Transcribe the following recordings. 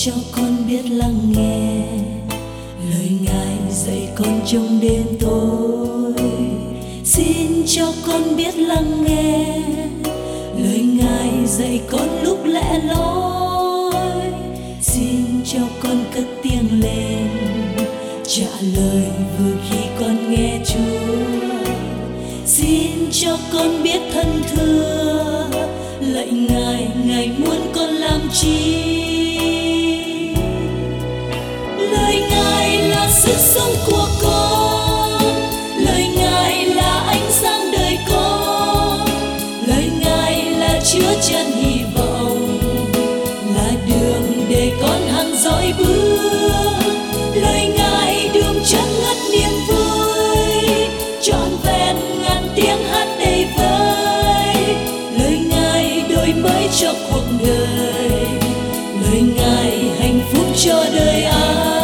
cho con biết lắng nghe lời Ngài dạy con trong đêm tối. Xin cho con biết lắng nghe lời Ngài dạy con lúc lẻ loi. Xin cho con cất tiếng lên trả lời vừa khi con nghe Chúa. Xin cho con biết thân thưa lạy Ngài, Ngài muốn con làm chi. Lời Ngài là sức sống của con, lời Ngài là ánh sáng đời con, lời Ngài là chứa chan hy vọng, là đường để con hằng dõi bước. Lời Ngài đường chân ngất niềm vui, trọn vẹn ngàn tiếng hát đầy vơi. Lời Ngài đổi mới cho cuộc đời, lời Ngài hạnh phúc cho đời ai.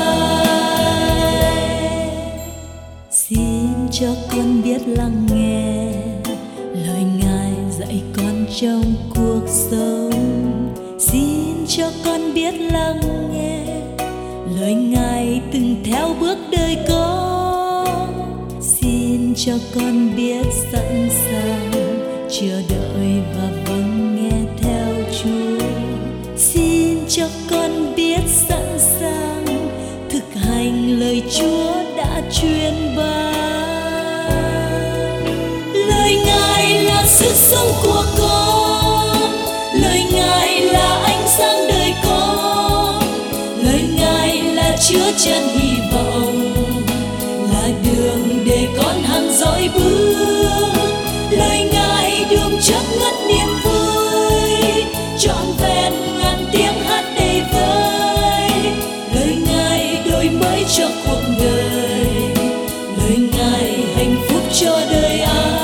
Xin cho con biết lắng nghe lời Ngài dạy con trong cuộc sống. Xin cho con biết lắng nghe lời Ngài từng theo bước đời con. Xin cho con biết sẵn sàng chờ đợi và vâng nghe theo Chúa. Xin cho con biết sẵn sàng thực hành lời Chúa đã truyền ban. Lời Ngài là sức sống của con, lời Ngài là ánh sáng đời con, lời Ngài là chứa chan hy vọng, là đường để con hằng dõi bước. Lời Ngài đường chớp ngất niềm vui, trọn vẹn ngàn tiếng hát đầy vơi. Lời Ngài đổi mới cho cuộc đời, lời Ngài hạnh phúc cho đời ai.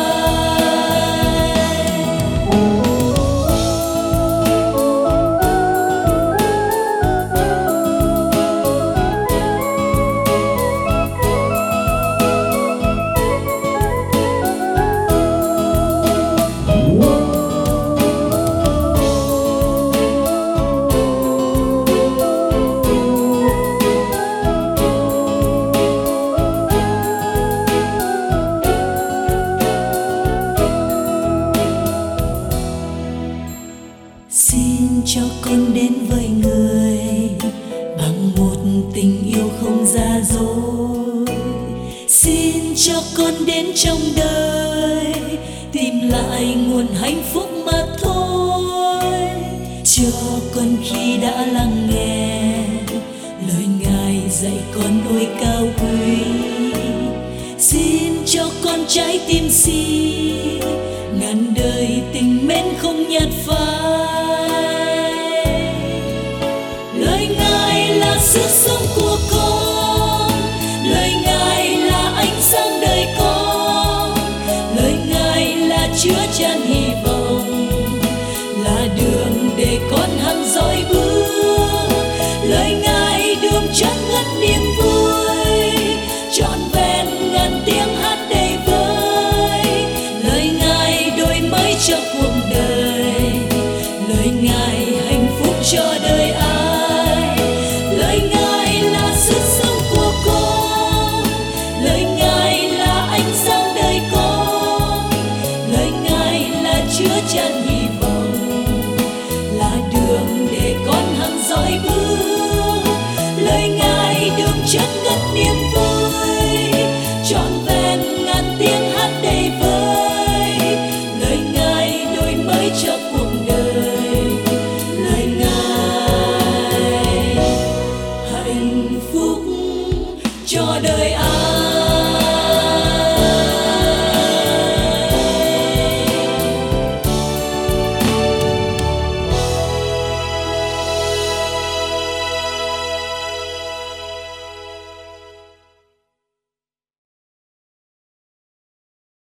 Xin cho con đến với người bằng một tình yêu không giả dối. Xin cho con đến trong đời tìm lại nguồn hạnh phúc mà thôi. Cho con khi đã lắng nghe lời Ngài dạy con ôi cao quý. Xin cho con trái tim si ngàn đời tình mến không nhạt phai. Lời Ngài là sức sống của con.